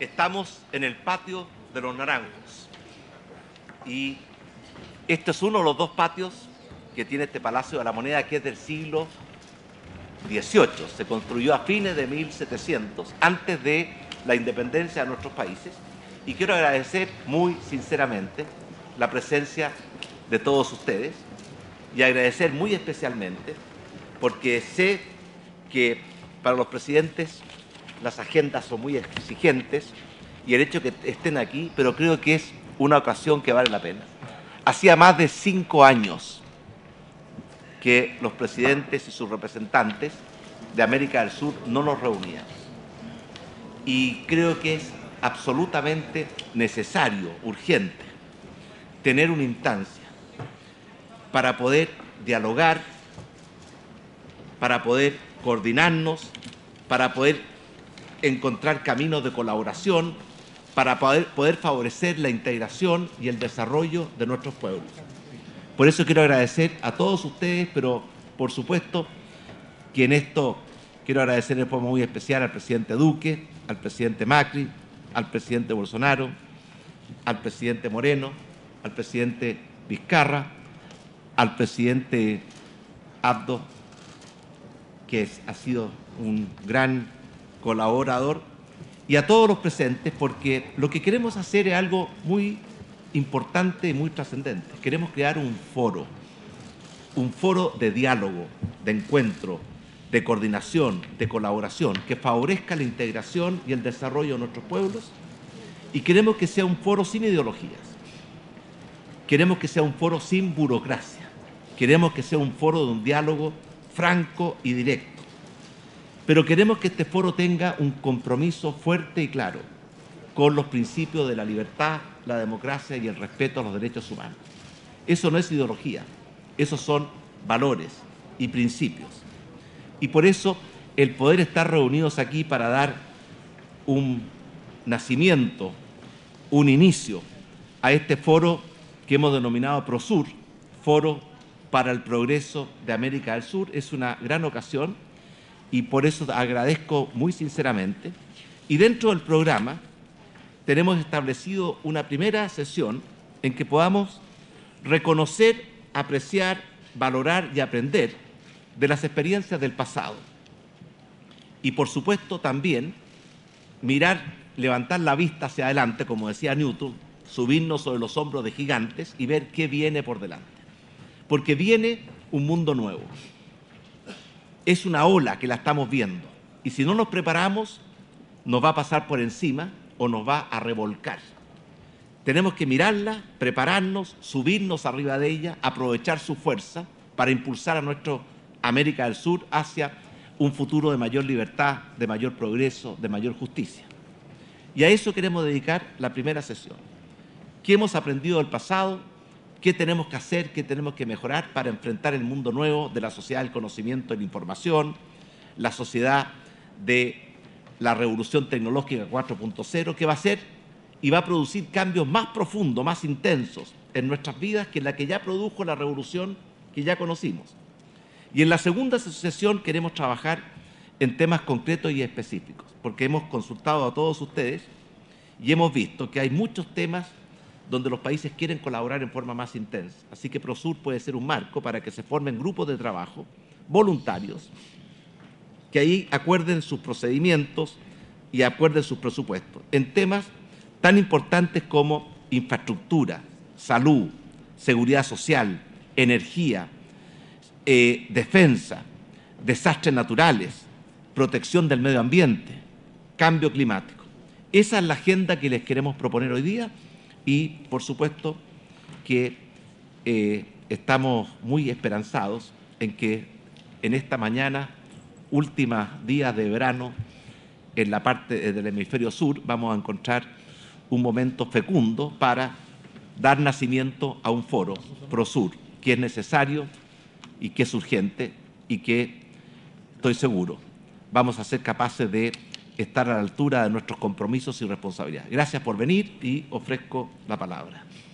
Estamos en el patio de los Naranjos y este es uno de los dos patios que tiene este Palacio de la Moneda, que es del siglo XVIII. Se construyó a fines de 1700, antes de la independencia de nuestros países, y quiero agradecer muy sinceramente la presencia de todos ustedes y agradecer muy especialmente porque sé que para los presidentes las agendas son muy exigentes y el hecho de que estén aquí, pero creo que es una ocasión que vale la pena. Hacía más de 5 años que los presidentes y sus representantes de América del Sur no nos reunían. Y creo que es absolutamente necesario, urgente, tener una instancia para poder dialogar, para poder coordinarnos, para poder encontrar caminos de colaboración, para poder favorecer la integración y el desarrollo de nuestros pueblos. Por eso quiero agradecer a todos ustedes, pero por supuesto que en esto quiero agradecer de forma muy especial al presidente Duque, al presidente Macri, al presidente Bolsonaro, al presidente Moreno, al presidente Vizcarra, al presidente Abdo, que ha sido un gran colaborador, y a todos los presentes, porque lo que queremos hacer es algo muy importante y muy trascendente. Queremos crear un foro de diálogo, de encuentro, de coordinación, de colaboración, que favorezca la integración y el desarrollo de nuestros pueblos, y queremos que sea un foro sin ideologías, queremos que sea un foro sin burocracia, queremos que sea un foro de un diálogo franco y directo. Pero queremos que este foro tenga un compromiso fuerte y claro con los principios de la libertad, la democracia y el respeto a los derechos humanos. Eso no es ideología, esos son valores y principios. Y por eso el poder estar reunidos aquí para dar un nacimiento, un inicio a este foro que hemos denominado PROSUR, Foro para el Progreso de América del Sur, es una gran ocasión. Y por eso agradezco muy sinceramente. Y dentro del programa tenemos establecido una primera sesión en que podamos reconocer, apreciar, valorar y aprender de las experiencias del pasado. Y por supuesto también mirar, levantar la vista hacia adelante, como decía Newton, subirnos sobre los hombros de gigantes y ver qué viene por delante. Porque viene un mundo nuevo. Es una ola que la estamos viendo y si no nos preparamos nos va a pasar por encima o nos va a revolcar. Tenemos que mirarla, prepararnos, subirnos arriba de ella, aprovechar su fuerza para impulsar a nuestra América del Sur hacia un futuro de mayor libertad, de mayor progreso, de mayor justicia. Y a eso queremos dedicar la primera sesión. ¿Qué hemos aprendido del pasado? ¿Qué tenemos que hacer, qué tenemos que mejorar para enfrentar el mundo nuevo de la sociedad del conocimiento y la información, la sociedad de la revolución tecnológica 4.0, que va a hacer y va a producir cambios más profundos, más intensos en nuestras vidas que la que ya produjo la revolución que ya conocimos? Y en la segunda sesión queremos trabajar en temas concretos y específicos, porque hemos consultado a todos ustedes y hemos visto que hay muchos temas donde los países quieren colaborar en forma más intensa. Así que PROSUR puede ser un marco para que se formen grupos de trabajo voluntarios, que ahí acuerden sus procedimientos y acuerden sus presupuestos en temas tan importantes como infraestructura, salud, seguridad social, energía, defensa, desastres naturales, protección del medio ambiente, cambio climático. Esa es la agenda que les queremos proponer hoy día. Y, por supuesto, que estamos muy esperanzados en que en esta mañana, últimos días de verano, en la parte del hemisferio sur, vamos a encontrar un momento fecundo para dar nacimiento a un foro PROSUR, que es necesario y que es urgente y que, estoy seguro, vamos a ser capaces de estar a la altura de nuestros compromisos y responsabilidades. Gracias por venir y ofrezco la palabra.